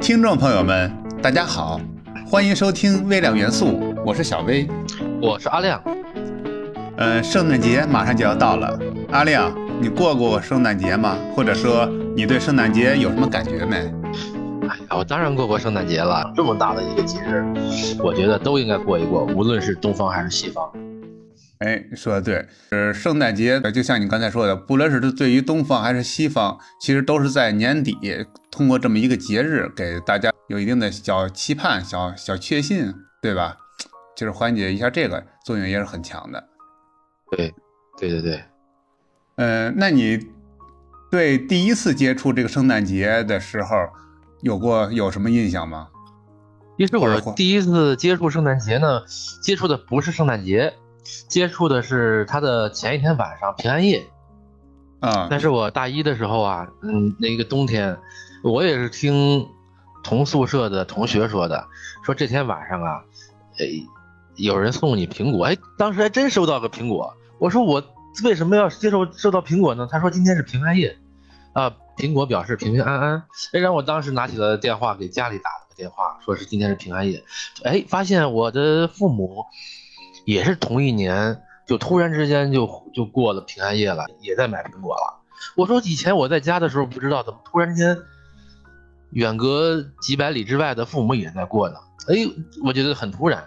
听众朋友们，大家好，欢迎收听微量元素，我是小薇， 我是阿亮。 圣诞节马上就要到了，阿亮，你过过圣诞节吗？或者说你对圣诞节有什么感觉没？ 哎呀，我当然过圣诞节了，这么大的一个节日，我觉得都应该过一过，无论是东方还是西方。 哎，说的对，圣诞节就像你刚才说的，不论是对于东方还是西方，其实都是在年底通过这么一个节日给大家有一定的小期盼、小确幸，对吧？就是缓解一下这个作用也是很强的。 对。 那你对第一次接触这个圣诞节的时候有什么印象吗？ 其实我第一次接触圣诞节呢，接触的不是圣诞节，接触的是它的前一天晚上平安夜啊。但是我大一的时候啊，那个冬天，我也是听同宿舍的同学说的，说这天晚上啊，有人送你苹果，当时还真收到个苹果。我说我为什么要收到苹果呢？他说今天是平安夜啊，苹果表示平平安安。让我当时拿起了电话给家里打了个电话，说是今天是平安夜。发现我的父母也是同一年，就突然之间就过了平安夜了，也在买苹果了。我说以前我在家的时候不知道，怎么突然间远隔几百里之外的父母也在过呢？我觉得很突然。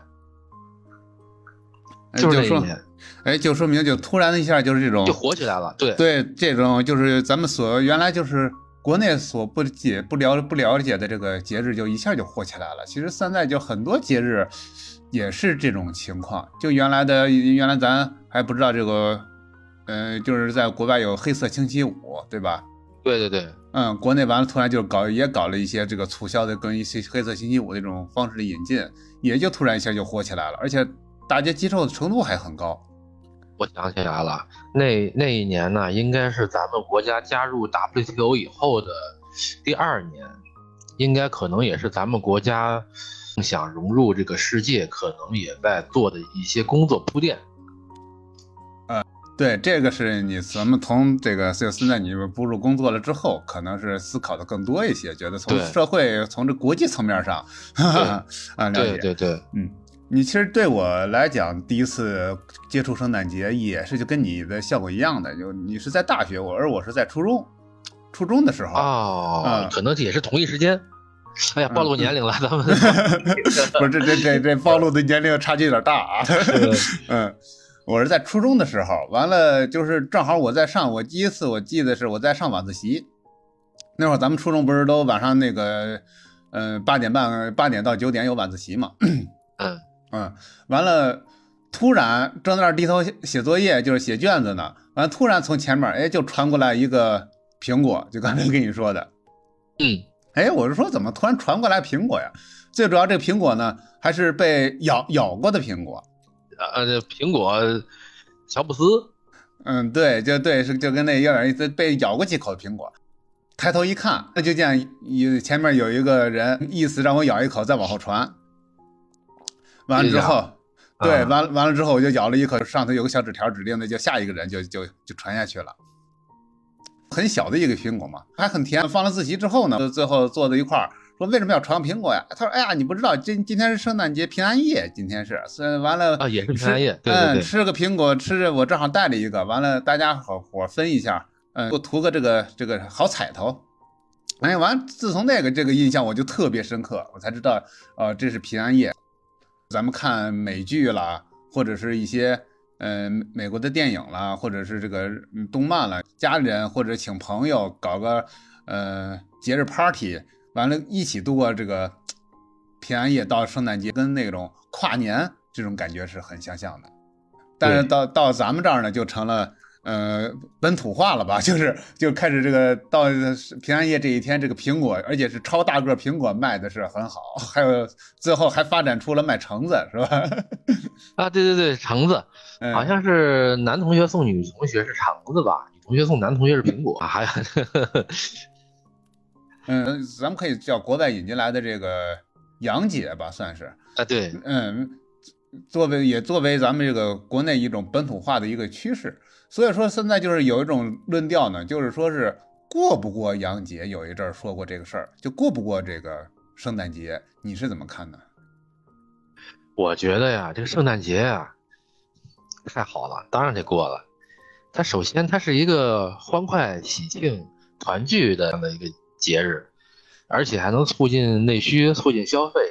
就是这一年， 就说明就突然的一下就是这种就火起来了。对， 这种就是咱们原来就是国内所不了解的这个节日，就一下就火起来了。其实现在就很多节日也是这种情况，就原来咱还不知道这个，就是在国外有黑色星期五，对吧？ 对。 国内完了突然就搞了一些这个促销的跟一些黑色星期五的这种方式的引进，也就突然一下就火起来了，而且大家接受的程度还很高。 我想起来了，那一年呢，应该是咱们国家加入 WTO 以后的第2年，应该可能也是咱们国家想融入这个世界，可能也在做的一些工作铺垫。 对，这个是咱们从这个现在你步入工作了之后，可能是思考的更多一些，觉得从社会从这国际层面上了解。 对， 你其实对我来讲，第一次接触圣诞节也是就跟你的效果一样的，就你是在大学，而我是在初中的时候可能也是同一时间。暴露年龄了，咱们不是这暴露的年龄差距有点大啊。我是在初中的时候，完了就是正好我第一次我记得是我在上晚自习，那会儿咱们初中不是都晚上那个8点到9点有晚自习嘛。完了突然正在那低头写作业，就是写卷子呢，完了突然从前面就传过来一个苹果，就刚才跟你说的。我是说怎么突然传过来苹果呀？最主要这个苹果呢还是被咬过的苹果。 苹果乔布斯。 对，就跟那有点意思，被咬过几口的苹果。抬头一看，那就见前面有一个人，意思让我咬一口再往后传。完了之后，完了之后我就咬了一口，上头有个小纸条，指定的就下一个人就传下去了。很小的一个苹果嘛，还很甜。放了自习之后呢，最后坐在一块儿说为什么要传苹果呀？他说：“哎呀，你不知道今天是圣诞节平安夜，今天是完了也是平安夜。对， 吃个苹果，我正好带了一个，完了大家伙分一下，我图个这个好彩头。完自从这个印象我就特别深刻，我才知道这是平安夜。咱们看美剧啦，或者是一些美国的电影啦，或者是这个动漫啦，家里人或者请朋友搞个节日 party， 完了一起度过这个平安夜到圣诞节，跟那种跨年这种感觉是很相像的。但是到咱们这儿呢，就成了本土化了吧，就开始这个到平安夜这一天，这个苹果，而且是超大个苹果卖的是很好，还有最后还发展出了卖橙子，是吧？ 对，橙子，好像是男同学送女同学是橙子吧，女同学送男同学是苹果，还咱们可以叫国外引进来的这个洋节吧，算是对， 作为咱们这个国内一种本土化的一个趋势。所以说现在就是有一种论调呢，就是说是过不过洋节，有一阵说过这个事儿，就过不过这个圣诞节，你是怎么看的？ 我觉得呀，这个圣诞节呀，太好了，当然得过了。它首先它是一个欢快、喜庆、团聚的这样的一个节日，而且还能促进内需、促进消费，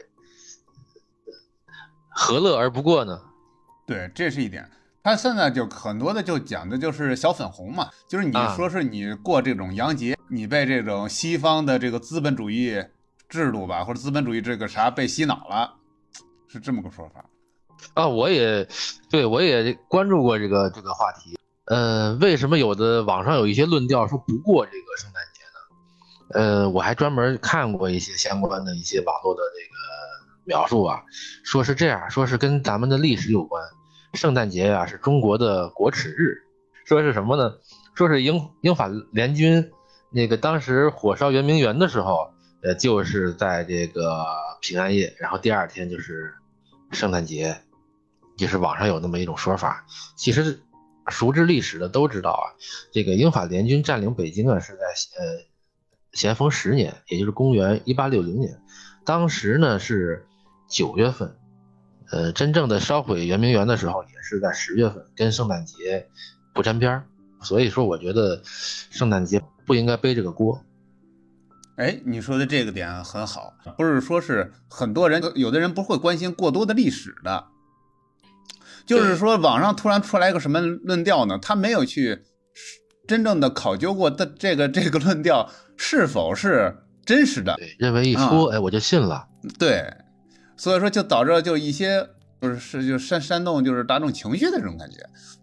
何乐而不过呢？ 对，这是一点。他现在就很多的就讲的就是小粉红嘛，就是你说是你过这种洋节，你被这种西方的这个资本主义制度吧，或者资本主义这个啥被洗脑了，是这么个说法。 啊，我也关注过这个话题。为什么有的网上有一些论调说不过这个圣诞节呢？我还专门看过一些相关的一些网络的这个描述啊，说是这样，说是跟咱们的历史有关。圣诞节啊是中国的国耻日，说是什么呢？说是英法联军那个当时火烧圆明园的时候，就是在这个平安夜，然后第二天就是圣诞节，就是网上有那么一种说法。其实熟知历史的都知道啊，这个英法联军占领北京啊是在咸丰10年，也就是公元1860年，当时呢是9月份。真正的烧毁圆明园的时候也是在10月份，跟圣诞节不沾边儿，所以说我觉得圣诞节不应该背这个锅。 哎，你说的这个点很好，不是说是很多人有的人不会关心过多的历史的，就是说网上突然出来一个什么论调呢？他没有去真正的考究过的这个论调是否是真实的， 对，认为一说，哎，我就信了。 对。所以说就导致就一些就煽动就是大众情绪的这种感觉。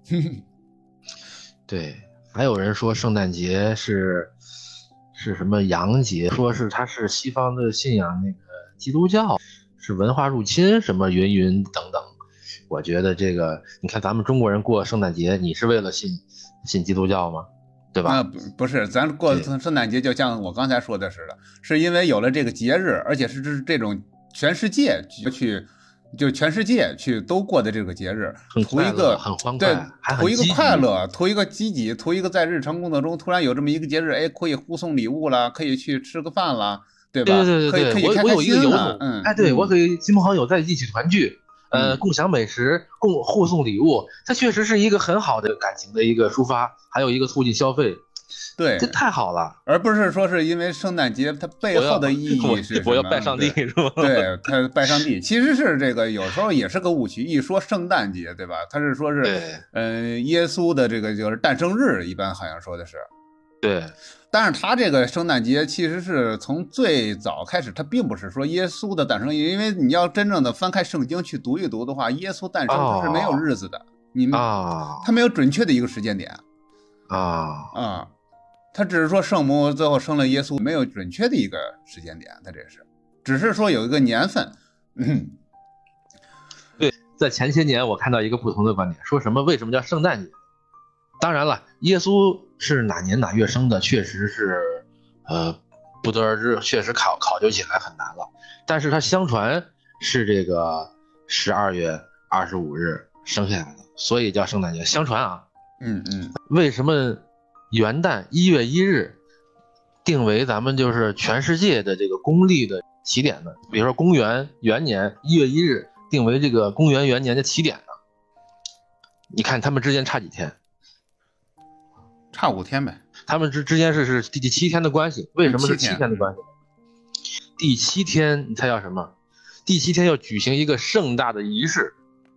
对，还有人说圣诞节是什么洋节，说是它是西方的信仰那个基督教，是文化入侵什么云云等等。我觉得这个你看咱们中国人过圣诞节，你是为了信基督教吗？对吧？ 不是，咱过圣诞节就像我刚才说的似的，是因为有了这个节日，而且是这种全世界去都过的这个节日，图一个很欢快， 对，图一个快乐，图一个积极，图一个在日常工作中突然有这么一个节日，哎，可以互送礼物了，可以去吃个饭了，对吧？ 对， 可以开我有一个由头， 哎，对，我可以亲朋好友在一起团聚，共享美食，互送礼物，它确实是一个很好的感情的一个抒发，还有一个促进消费。 对， 这太好了， 而不是说是因为圣诞节它背后的意义是什么？ 我要拜上帝是吧？ 对，他拜上帝，其实是这个有时候也是个误区。一说圣诞节，对吧？他是说是耶稣的这个就是诞生日，一般好像说的是。 对， 但是他这个圣诞节其实是从最早开始，他并不是说耶稣的诞生，因为你要真正的翻开圣经去读一读的话，耶稣诞生他是没有日子的，他没有准确的一个时间点他只是说圣母最后生了耶稣，没有准确的一个时间点，他这是只是说有一个年份。 对，在前些年我看到一个不同的观点，说什么为什么叫圣诞节？当然了，耶稣是哪年哪月生的，确实是不得而知，确实考究起来很难了。但是他相传是这个12月25日生下来的，所以叫圣诞节。相传啊，为什么元旦1月1日定为咱们就是全世界的这个公历的起点呢？比如说公元元年1月1日定为这个公元元年的起点呢？你看他们之间差几天？ 差5天呗。 他们之间是第7天的关系。为什么是7天的关系？第7天你猜要什么？第7天要举行一个盛大的仪式，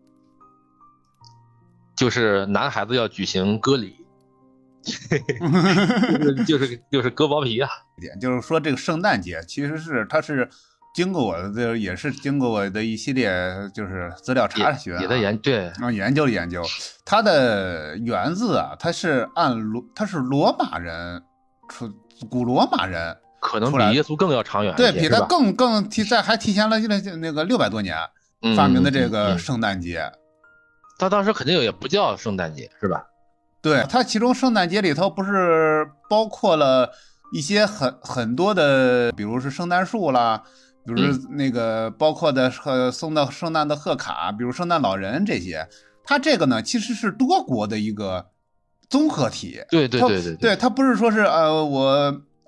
就是男孩子要举行割礼。就是割包皮啊！ 就是说这个圣诞节其实是它是经过我的也是经过我的一系列就是资料查询， 也在研究它的源自啊，它是罗马人古罗马人， 可能比耶稣更要长远一些，对比他更还提前了那个600多年发明的这个圣诞节。 他当时肯定也不叫圣诞节是吧？ 对，它其中圣诞节里头不是包括了一些很多的，比如是圣诞树啦，比如那个包括的送到圣诞的贺卡，比如圣诞老人这些。它这个呢其实是多国的一个综合体。 对， 它不是说是我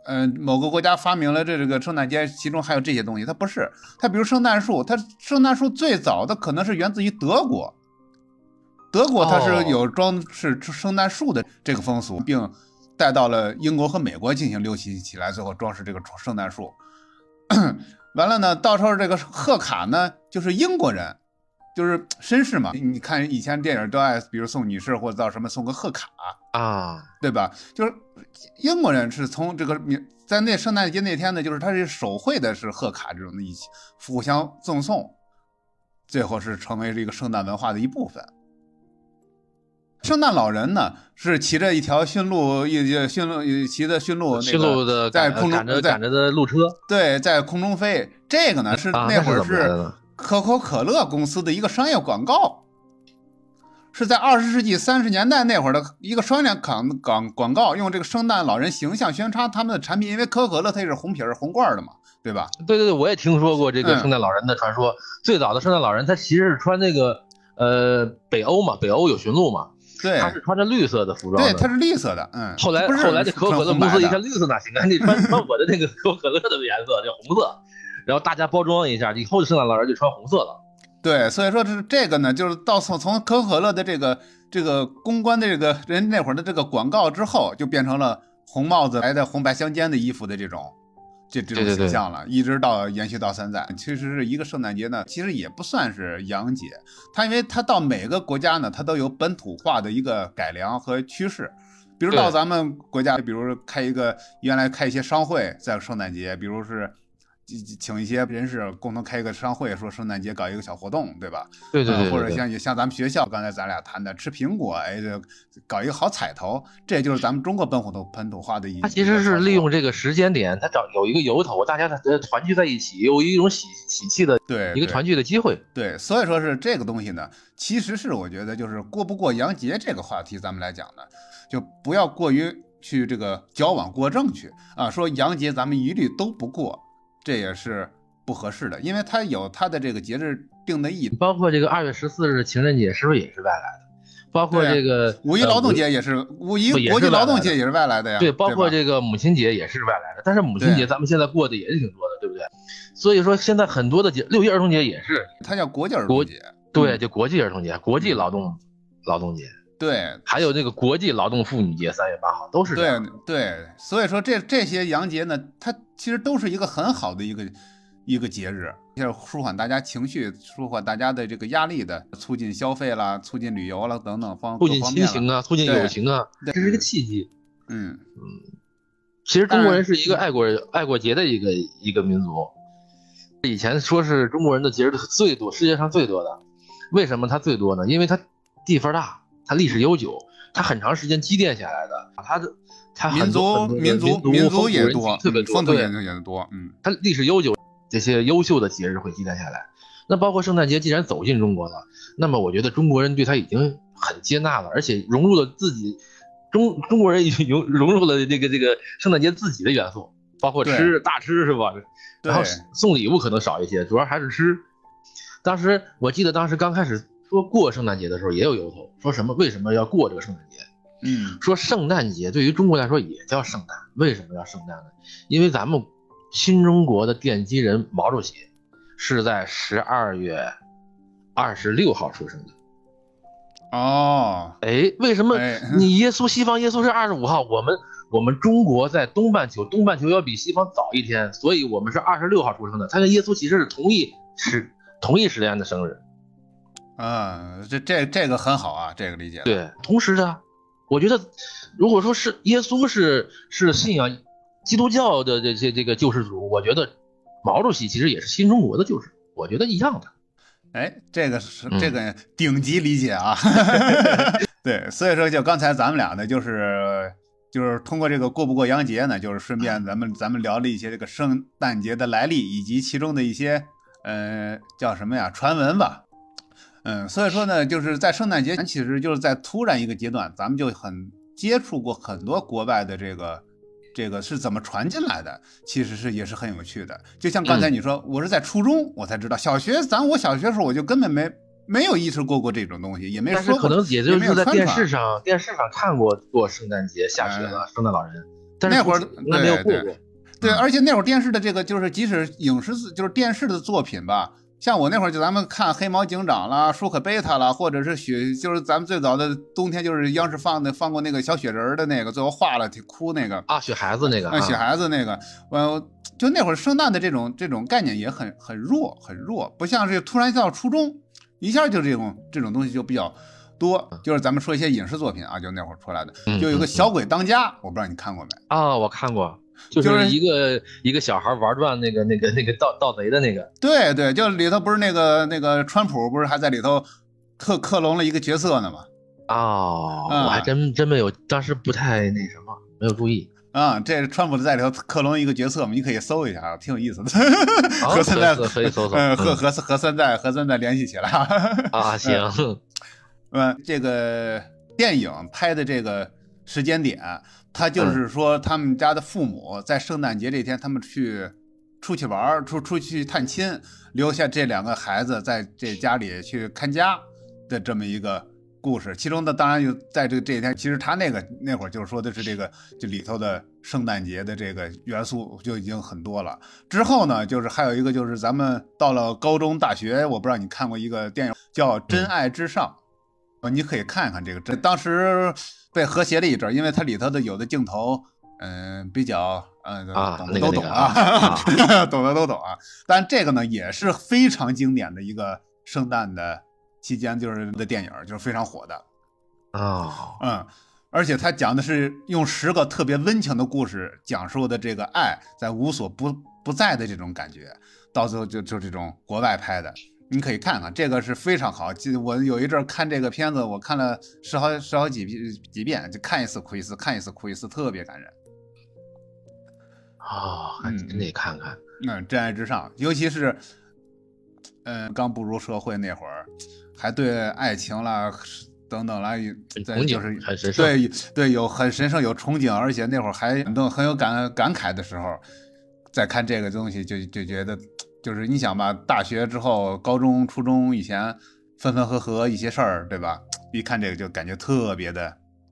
某个国家发明了这个圣诞节，其中还有这些东西，它不是。它比如圣诞树，它圣诞树最早的可能是源自于德国，它是有装饰圣诞树的这个风俗，并带到了英国和美国进行流行起来，最后装饰这个圣诞树。完了呢，到时候这个贺卡呢，就是英国人，就是绅士嘛。你看以前电影都爱，比如送女士或者到什么送个贺卡啊， 对吧？就是英国人是从这个在那圣诞节那天呢，就是他是手绘的是贺卡这种的一起互相赠送，最后是成为这个圣诞文化的一部分。圣诞老人呢是骑着一条骑着驯鹿的在空中赶着的路车， 对，在空中飞。这个呢是那会儿是可口可乐公司的一个商业广告，是在20世纪30年代那会儿的一个商业广告，用这个圣诞老人形象宣传他们的产品，因为可口可乐它也是红皮红罐的嘛，对吧？ 对，我也听说过这个圣诞老人的传说。最早的圣诞老人他其实是穿那个北欧有驯鹿嘛。 对， 他是穿着绿色的服装的， 对，他是绿色的， 后来这可口可乐公司一看绿色哪行啊？你穿我的那个可口可乐的颜色叫红色，然后大家包装一下，以后的圣诞老人就穿红色了。 对，所以说这个呢，就是从可口可乐的这个公关的这个人那会儿的这个广告之后，就变成了红帽子来的红白相间的衣服的这种形象了，一直到延续到现在。其实是一个圣诞节呢，其实也不算是洋节，因为它到每个国家呢，它都有本土化的一个改良和趋势。比如到咱们国家，比如原来开一些商会在圣诞节，比如是请一些人士共同开一个商会，说圣诞节搞一个小活动，对吧？ 对， 或者像咱们学校刚才咱俩谈的吃苹果，这搞一个好彩头，这就是咱们中国本土化的一。 它其实是利用这个时间点，它有一个由头，大家团聚在一起，有一种喜气的一个团聚的机会。 对，所以说是这个东西呢，其实是我觉得就是过不过洋节这个话题，咱们来讲呢，就不要过于去这个矫枉过正去啊，说洋节咱们一律都不过。这也是不合适的，因为它有它的这个节日定的意义， 包括这个2月14日情人节是不是也是外来的？包括这个五一劳动节也是，五一国际劳动节也是外来的呀。 对，包括这个母亲节也是外来的，但是母亲节咱们现在过的也是挺多的，对不对？所以说现在很多的节，6一儿童节也是， 它叫国际儿童节， 对，就国际儿童节、国际劳动节。 对， 还有那个国际劳动妇女节3月8号都是这样。 对，所以说这些洋节呢，它其实都是一个很好的一个节日，舒缓大家情绪，舒缓大家的这个压力的，促进消费啦，促进旅游啦等等促进亲情啊，促进友情啊，这是一个契机。其实中国人是一个爱国节的一个民族。以前说是中国人的节日最多，世界上最多的，为什么它最多呢？因为它地方大。它历史悠久，它很长时间积淀下来的，它民族也多， 特别多， 风土也多， 它历史悠久，这些优秀的节日会积淀下来。那包括圣诞节，既然走进中国了，那么我觉得中国人对它已经很接纳了，而且融入了自己中国人已经融入了这个圣诞节自己的元素，包括大吃是吧？然后送礼物可能少一些，主要还是吃。我记得当时刚开始说过圣诞节的时候也有由头，说为什么要过这个圣诞节？说圣诞节对于中国来说也叫圣诞，为什么叫圣诞呢？因为咱们新中国的奠基人毛主席是在12月26号出生的。为什么你西方耶稣是25号，我们中国在东半球要比西方早一天，所以我们是26号出生的。他跟耶稣其实是同一时间的生日。 这个很好啊，这个理解。 对，同时的，我觉得如果说是耶稣是信仰基督教的这个救世主，我觉得毛主席其实也是新中国的救世主，我觉得一样的。 这个是这个顶级理解啊。对，所以说就刚才咱们俩呢，就是通过这个过不过洋节呢，就是顺便咱们聊了一些这个圣诞节的来历，以及其中的一些叫什么呀传闻吧。所以说呢，就是在圣诞节，其实就是在突然一个阶段，咱们就很接触过很多国外的这个是怎么传进来的，其实也是很有趣的。就像刚才你说，我是在初中我才知道，我小学时候我就根本没有意识过这种东西，也没说过， 但是可能也就是在电视上看过圣诞节下雪了，圣诞老人。 但是那会儿没有过过。 对，而且那会儿电视的这个就是即使影视就是电视的作品吧，像我那会儿就咱们看黑猫警长啦、舒克贝塔啦，或者是就是咱们最早的冬天就是央视放过那个小雪人的那个，最后化了挺哭那个雪孩子那个雪孩子那个，就那会儿圣诞的这种概念也很弱，不像是突然到初中一下就这种东西就比较多。就是咱们说一些影视作品啊，就那会儿出来的，就有个小鬼当家，我不知道你看过没我看过。就是一个小孩玩转那个盗贼的那个， 对，就里头不是那个川普不是还在里头克隆了一个角色呢吗？ 我还真没有，当时不太那什么，没有注意这川普在里头克隆一个角色嘛，你可以搜一下，挺有意思的。 和现在可以搜搜， 和现在联系起来行。 这个电影拍的这个时间点。他就是说，他们家的父母在圣诞节这天，他们出去玩，出去探亲，留下这2个孩子在这家里去看家的这么一个故事。其中的当然就在这一天，其实他那会儿就是说的是这个就里头的圣诞节的这个元素就已经很多了。之后呢，就是还有一个就是咱们到了高中大学，我不知道你看过一个电影叫《真爱至上》。你可以看看这个，当时被和谐了一阵，因为它里头的有的镜头，比较懂的都懂懂的都懂啊。但这个呢也是非常经典的一个圣诞的期间就是的电影，就是非常火的而且它讲的是用10个特别温情的故事讲述的这个爱在无所不在的这种感觉，到最后就这种国外拍的。你可以看看，这个是非常好。我有一阵看这个片子，我看了十好几遍，就看一次哭一次，看一次哭一次，特别感人。 还真得看看。 真爱至上，尤其是刚步入社会那会儿，还对爱情啦等等啦，就是很神圣。 对，有很神圣，有憧憬，而且那会儿还很有感慨的时候，再看这个东西就觉得。就是你想吧，大学之后、高中、初中以前分合合一些事儿，对吧？一看这个就感觉特别的，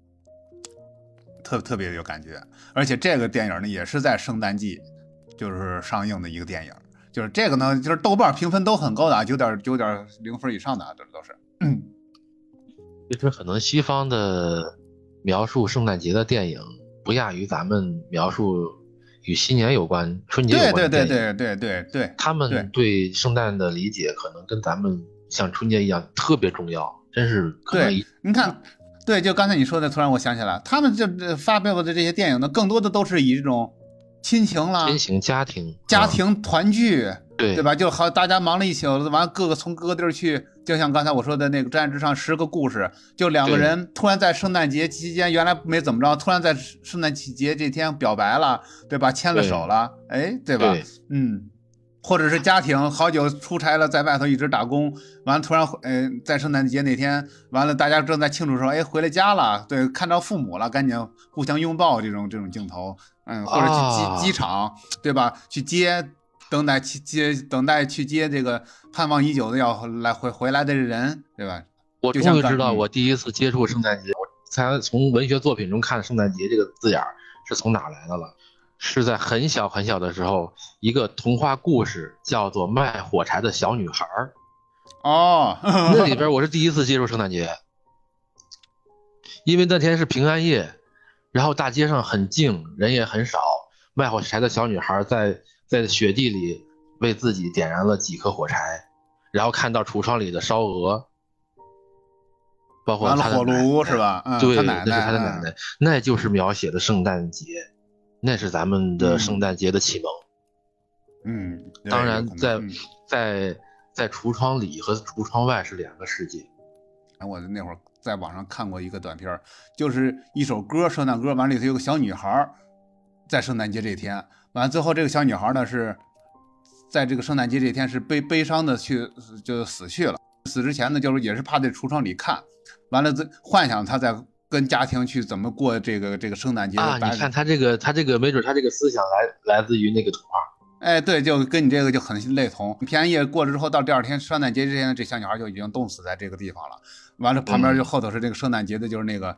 特别有感觉。而且这个电影呢，也是在圣诞季就是上映的一个电影。就是这个呢，就是豆瓣评分都很高的，9.0分以上的，这都是。 其实可能西方的描述圣诞节的电影不亚于咱们描述。与新年有关、春节有关的电影， 对， 他们对圣诞的理解可能跟咱们像春节一样特别重要，真是可能。 你看，对，就刚才你说的，突然我想起来，他们这发表的这些电影呢，更多的都是以这种亲情啦、 家庭团聚，对吧？就好，大家忙了一宿，完从各个地儿去。就像刚才我说的那个《真爱至上》10个故事，就2个人突然在圣诞节期间原来没怎么着，突然在圣诞节这天表白了，对吧？牵了手了，对吧？或者是家庭好久出差了，在外头一直打工，完了突然在圣诞节那天，完了大家正在庆祝说，回来家了，对，看到父母了，赶紧互相拥抱这种镜头，或者去机场，对吧？去接。等待去接这个盼望已久的要回来的人，对吧？ 我终于知道我第一次接触圣诞节，我才从文学作品中看圣诞节这个字眼是从哪来的了。是在很小很小的时候，一个童话故事叫做《卖火柴的小女孩》。那里边我是第一次接触圣诞节，因为那天是平安夜，然后大街上很静，人也很少，卖火柴的小女孩在雪地里为自己点燃了几颗火柴，然后看到橱窗里的烧鹅，包括他的火炉是吧？ 对， 那是他的奶奶，那就是描写的圣诞节，那是咱们的圣诞节的启蒙。 当然在橱窗里和橱窗外是2个世界。 我那会儿在网上看过一个短片，就是一首歌，圣诞歌，完里头有个小女孩在圣诞节这天。完最后这个小女孩呢是在这个圣诞节这天是悲伤的就死去了。死之前呢就是也是趴在橱窗里看，完了幻想她在跟家庭去怎么过这个圣诞节你看她这个没准她这个思想来自于那个童话。 对，就跟你这个就很类同。平安夜过了之后，到第2天圣诞节这天，这小女孩就已经冻死在这个地方了。完了旁边就后头是这个圣诞节的，就是那个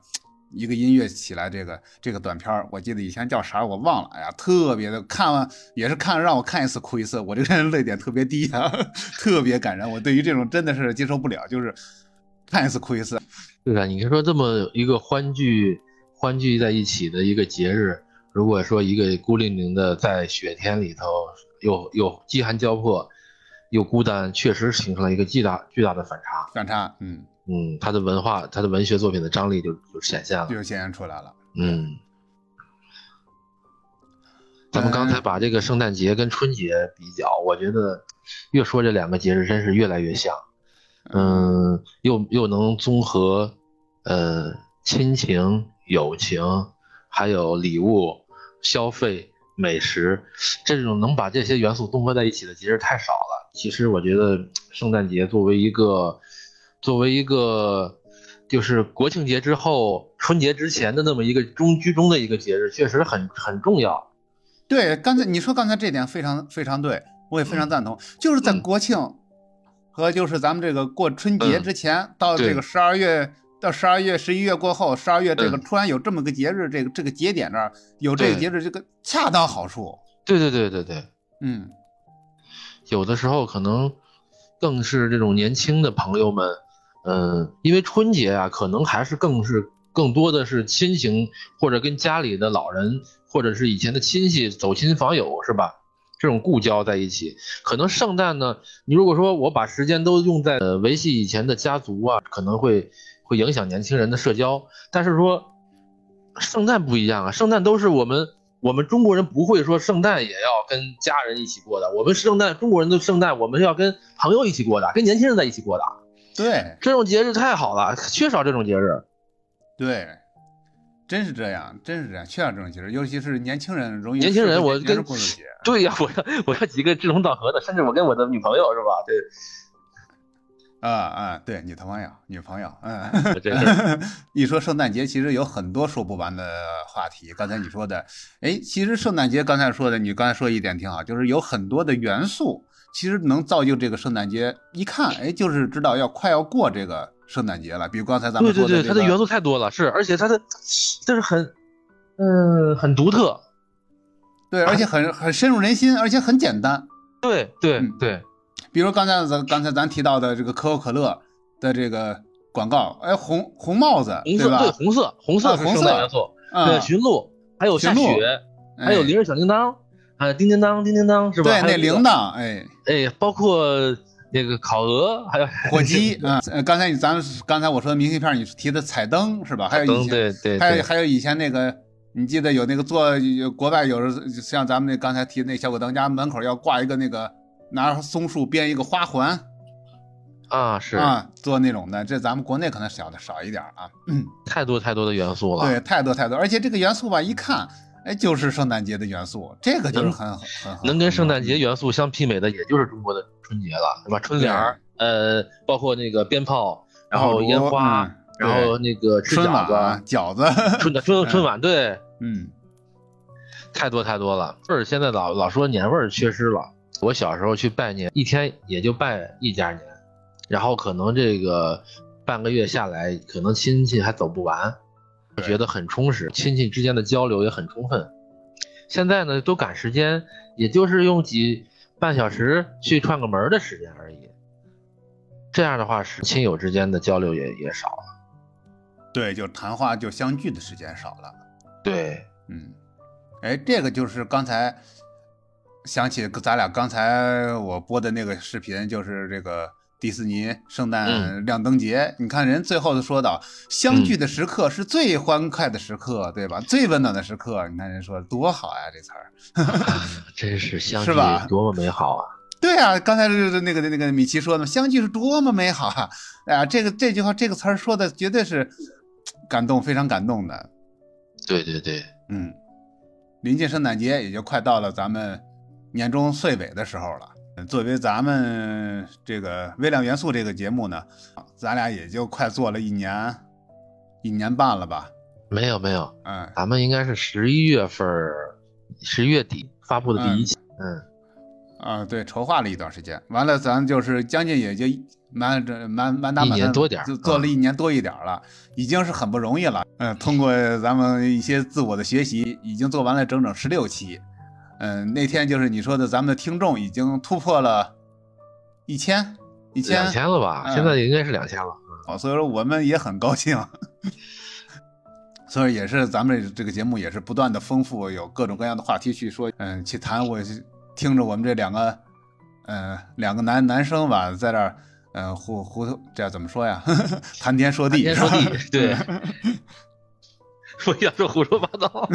一个音乐起来，这个短片我记得以前叫啥我忘了，哎呀，特别的看完也是看让我看一次哭一次，我这个人泪点特别低啊，特别感人。我对于这种真的是接受不了，就是看一次哭一次。 对啊，你说这么一个欢聚在一起的一个节日，如果说一个孤零零的在雪天里头，又饥寒交迫，又孤单，确实形成了一个巨大的反差。他的文化，他的文学作品的张力就显现了， 就显现出来了。 咱们刚才把这个圣诞节跟春节比较，我觉得越说这两个节日真是越来越像。又能综合亲情、友情，还有礼物、消费、美食，这种能把这些元素综合在一起的节日太少了。其实我觉得圣诞节作为一个就是国庆节之后春节之前的那么一个居中的一个节日，确实很重要。 对，你说刚才这点非常非常对，我也非常赞同。就是在国庆和就是咱们这个过春节之前，到这个12月到12月11月过后，12月这个突然有这么个节日，这个节点这儿有这个节日，这个恰当好处。 对，有的时候可能更是这种年轻的朋友们，因为春节啊，可能还是更多的是亲情，或者跟家里的老人，或者是以前的亲戚走亲访友，是吧？这种故交在一起。可能圣诞呢，你如果说我把时间都用在维系以前的家族啊，可能会影响年轻人的社交。但是说圣诞不一样啊，圣诞都是我们中国人不会说圣诞也要跟家人一起过的，我们中国人的圣诞我们要跟朋友一起过的，跟年轻人在一起过的。 对， 这种节日太好了，缺少这种节日。 对，真是这样，缺少这种节日，尤其是年轻人容易。 年轻人，我跟过日节。 对呀，我要几个志同道合的，甚至我跟我的女朋友是吧？对。 对，女朋友，一说圣诞节，其实有很多说不完的话题。刚才你说的，其实圣诞节刚才说的，你刚才说一点挺好，就是有很多的元素，其实能造就这个圣诞节。一看，就是知道快要过这个圣诞节了。比如刚才咱们说的， 对，它的元素太多了，是，而且它的就是很独特， 对，而且很深入人心，而且很简单。 对。 比如刚才咱提到的这个可口可乐的这个广告，红帽子，对吧？ 对，红色是圣诞元素。对，驯鹿，还有下雪，还有铃儿小叮当，还有叮叮当叮叮当，是吧？ 对，那铃铛， 包括那个烤鹅，还有火鸡啊。刚才我说的明信片，你提的彩灯是吧？还有以前， 对， 还有以前那个，你记得有那个国外有时像咱们那刚才提那小狗灯家门口要挂一个那个。拿松树编一个花环啊，是啊，做那种的，这咱们国内可能少一点啊。 太多的元素了。 对，太多，而且这个元素吧，一看，就是圣诞节的元素，这个就是很能跟圣诞节元素相媲美的，也就是中国的春节了，是吧？春联包括那个鞭炮，然后烟花，然后那个吃饺子， 春晚，对，太多了。现在老说年味儿缺失了。我小时候去拜年，一天也就拜一家年，然后可能这个半个月下来，可能亲戚还走不完，我觉得很充实，亲戚之间的交流也很充分。现在呢，都赶时间，也就是用半小时去串个门的时间而已。这样的话，是亲友之间的交流也少了。 对，就谈话就相聚的时间少了。 对， 这个就是刚才。想起咱俩刚才我播的那个视频，就是这个迪士尼圣诞亮灯节。你看人最后说到，相聚的时刻是最欢快的时刻，对吧？最温暖的时刻。你看人说多好呀，这词儿， 真是相聚多么美好啊！ 对啊，刚才那个米奇说的，相聚是多么美好啊！哎呀，这句话这个词儿说的绝对是感动，非常感动的。 对， 临近圣诞节也就快到了咱们年终岁尾的时候了。作为咱们这个微量元素这个节目呢，咱俩也就快做了1年半了吧？ 没有，咱们应该是11月底发布的第一期。 对，筹划了一段时间，完了咱就是将近也就满打满算 1年多点， 做了1年多一点了，已经是很不容易了。 通过咱们一些自我的学习，已经做完了整整16期。那天就是你说的，咱们的听众已经突破了2000 了吧？现在应该是2000了。 所以说我们也很高兴。所以也是咱们这个节目也是不断的丰富，有各种各样的话题去说，去谈。我听着我们这两个男生吧，在这儿这怎么说呀？谈天说地， 对。要说胡说八道。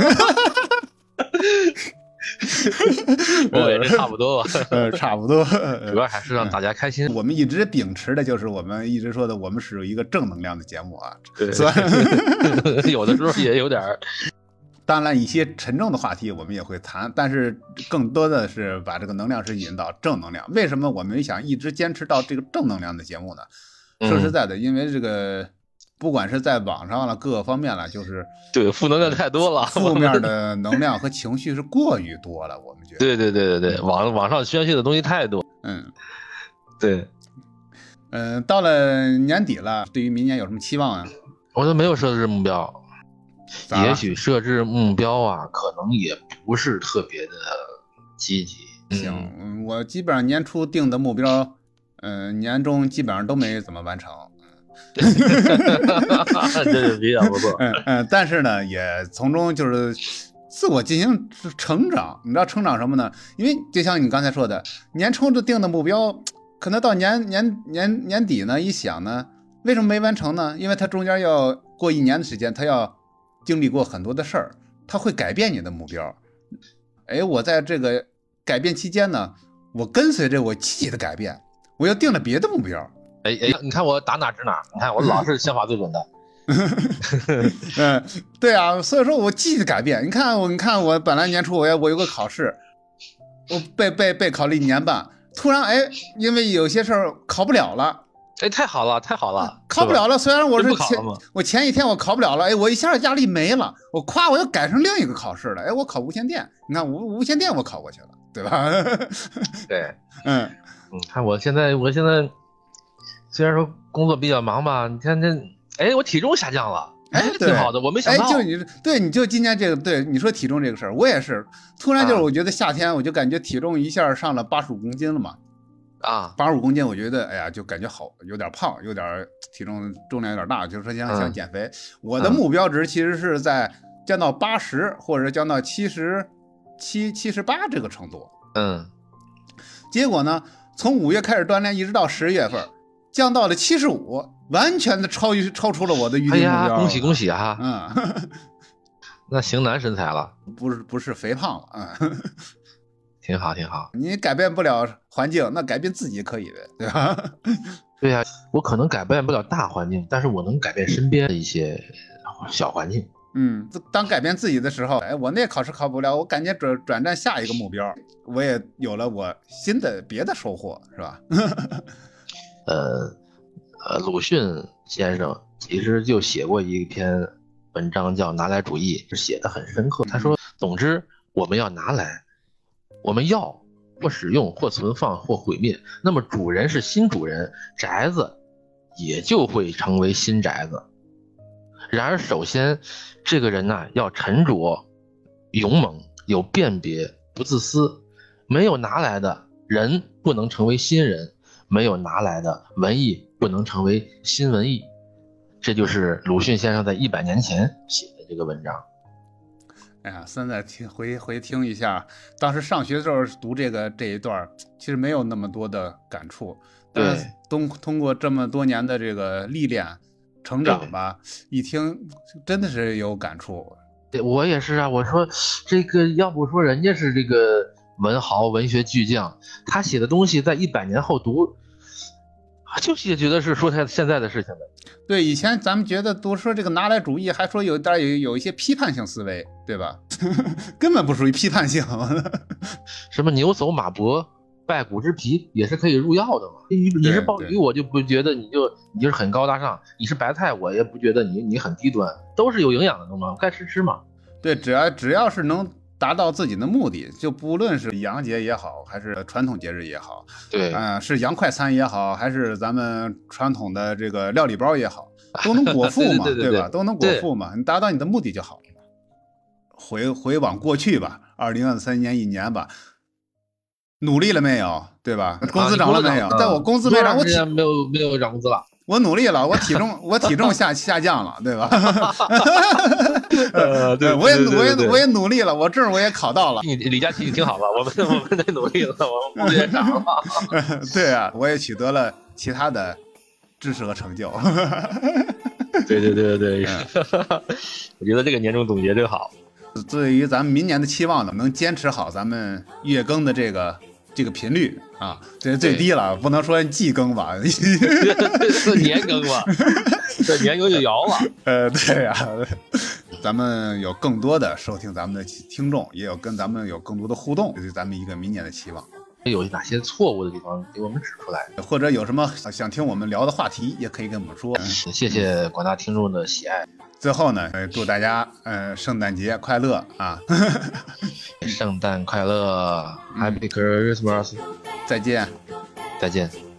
我也是差不多吧。 差不多。 主要还是让大家开心。 我们一直秉持的就是我们一直说的，我们是一个正能量的节目啊。 对。有的时候也有点。 当然一些沉重的话题我们也会谈，但是更多的是把这个能量是引导正能量。为什么我们想一直坚持到这个正能量的节目呢？说实在的，因为这个不管是在网上了各个方面了，就是对负能量太多了， 负面的能量和情绪是过于多了，我们觉得。 对，网上宣泄的东西太多。对。 到了年底了，对于明年有什么期望啊？ 我都没有设置目标。也许设置目标啊，可能也不是特别的积极。 行，我基本上年初定的目标，年终基本上都没怎么完成。 这是比较不错。 但是呢，也从中就是自我进行成长。你知道成长什么呢？因为就像你刚才说的，年初就定的目标，可能到年底呢，一想呢，为什么没完成呢？因为它中间要过1年的时间，它要经历过很多的事儿，它会改变你的目标。我在这个改变期间呢，我跟随着我积极的改变，我又定了别的目标。 你看我打哪指哪，你看我老是想法最准的。 对啊，所以说我积极的改变。你看我本来年初我有个考试，我备考了1年半，突然因为有些事儿考不了了。 太好了， 考不了了。虽然我前一天我考不了了，我一下压力没了，我又改成另一个考试了。我考无线电，你看无线电我考过去了，对吧？ 对。看我现在虽然说工作比较忙吧，你看我体重下降了，挺好的，我没想到。 你就今年这个，对你说体重这个事儿，我也是突然就是我觉得夏天我就感觉体重一下上了85公斤了嘛。85公斤，我觉得就感觉好，有点胖，有点体重重量有点大，就是说想减肥。我的目标值其实是在降到80或者降到77、78这个程度。结果呢，从5月开始锻炼，一直到10月份，降到了75，完全的超出了我的预定目标。 恭喜啊！那型男身材了， 不是肥胖了。 挺好。 你改变不了环境，那改变自己可以的，对吧？ 对呀，我可能改变不了大环境，但是我能改变身边的一些小环境。 当改变自己的时候，我那考试考不了，我赶紧转战下一个目标，我也有了我新的别的收获，是吧？ 鲁迅先生其实就写过一篇文章叫《拿来主义》，写得很深刻。他说，总之我们要拿来。我们要或使用或存放或毁灭，那么主人是新主人，宅子也就会成为新宅子。然而首先这个人要沉着勇猛，有辨别，不自私。没有拿来的人不能成为新人，没有拿来的文艺不能成为新文艺。这就是鲁迅先生在100年前写的这个文章。 现在回听一下，当时上学的时候读这一段，其实没有那么多的感触。 对， 通过这么多年的这个历练成长吧，一听真的是有感触。 对，我也是啊。我说这个要不说人家是这个文豪文学巨匠，他写的东西在100年后读，就是也觉得是说他现在的事情的。 对，以前咱们觉得都说这个拿来主义，还说有一些批判性思维，对吧？根本不属于批判性。 什么牛走马搏，败骨之皮也是可以入药的嘛。你是鲍鱼，我就不觉得你就是很高大上；你是白菜，我也不觉得你很低端，都是有营养的东西，该吃嘛。 对，只要是能达到自己的目的，就不论是洋节也好，还是传统节日也好， 对， 是洋快餐也好，还是咱们传统的这个料理包也好，都能果腹嘛， 对吧？都能果腹嘛，你达到你的目的就好了。回往过去吧，2023年一年吧，努力了没有？对吧？工资涨了没有？但我工资没涨，我没有涨工资了。 我努力了，我体重下降了，对吧？ 对， 我也努力了，我证我也考到了。 李佳琦，你听好了，我们得努力了，我们工资也涨了。 对啊，我也取得了其他的知识和成就。 对，我觉得这个年终总结真好。 对于咱们明年的期望呢，能坚持好咱们月更的这个频率啊，这是最低了，不能说季更吧， 是年更吧，这年更就摇了。 对呀，咱们有更多的收听咱们的听众，也有跟咱们有更多的互动，这是咱们一个明年的期望。 有哪些错误的地方给我们指出来， 或者有什么想听我们聊的话题，也可以跟我们说。 谢谢广大听众的喜爱。 最后呢，祝大家圣诞节快乐啊！ 圣诞快乐，Happy Christmas！ 再见。 再见。